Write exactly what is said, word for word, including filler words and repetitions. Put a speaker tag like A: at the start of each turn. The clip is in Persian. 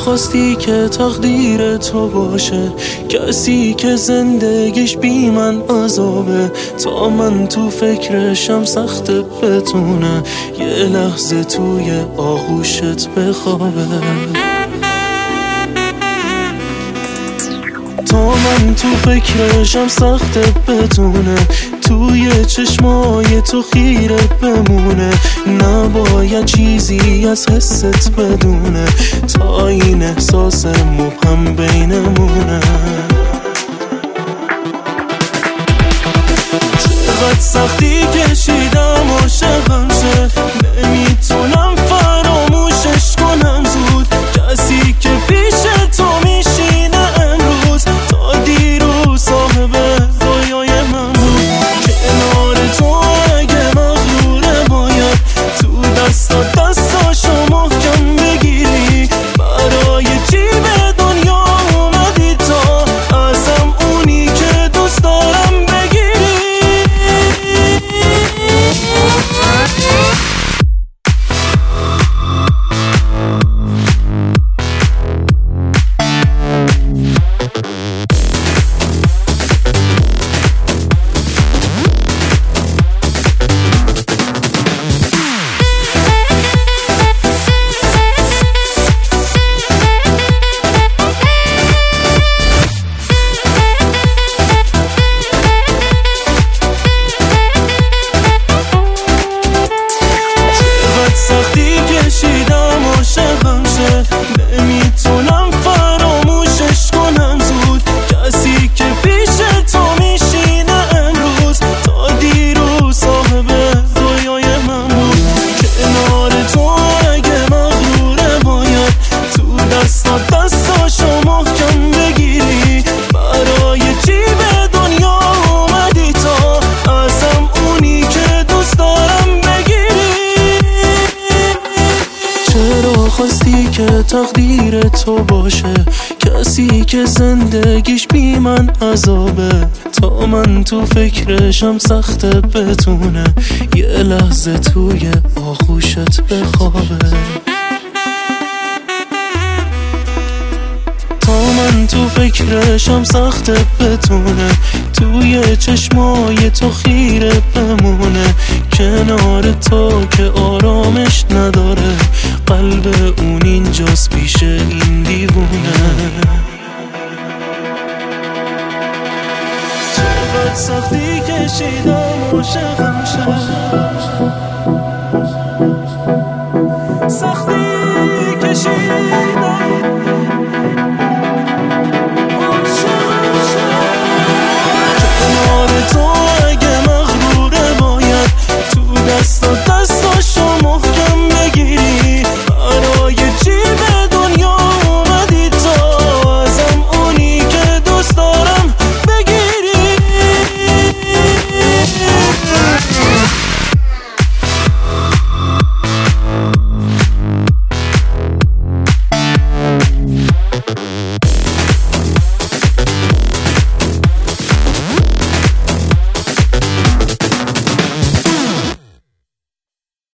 A: خواستی که تقدیر تو باشه، کسی که زندگیش بی من عذابه، تا من تو فکرشم سخت بتونه یه لحظه توی آغوشت بخوابه. تا من تو فکرشم سخت بتونه توی چشمای تو خیره بمونه، نباید چیزی از حست بدونه تا این احساس مبهم بینمونه. چقدر سختی کشیدم عاشقم شه، نمیتونم فراموشش کنم زود، کسی که پیش تو میشینه امروز تا دیروز صاحب رویای من بود. کنار تو اگه مغروره باید تو دستا دستاشو محکم بگیری، برای چی به دنیا اومدی تا ازم اونی که دوست دارم بگیری. سختی کشیدم عاشقم شه، نمیتونم فراموشش کنم زود، کسی که پیش تو میشینه امروز تا دیروز صاحب رویای من بود. کنار تو اگه مغروره باید تو دستا دستاشو محکم بگیری، برای چی به دنیا اومدی تا ازم اونی که دوست دارم بگیری. چرا خواستی که تقدیر تو باشه، کسی که زندگیش بی من عذابه، تا من تو فکرشم سخت بتونه یه لحظه توی آغوشت بخوابه. تا من تو فکرشم سخت بتونه توی چشمای تو خیره بمونه، کنار تو که آرامش نداره، قلب اون اینجاست پیش این دیوونه. چقدر سختی کشیدم عاشقم شه.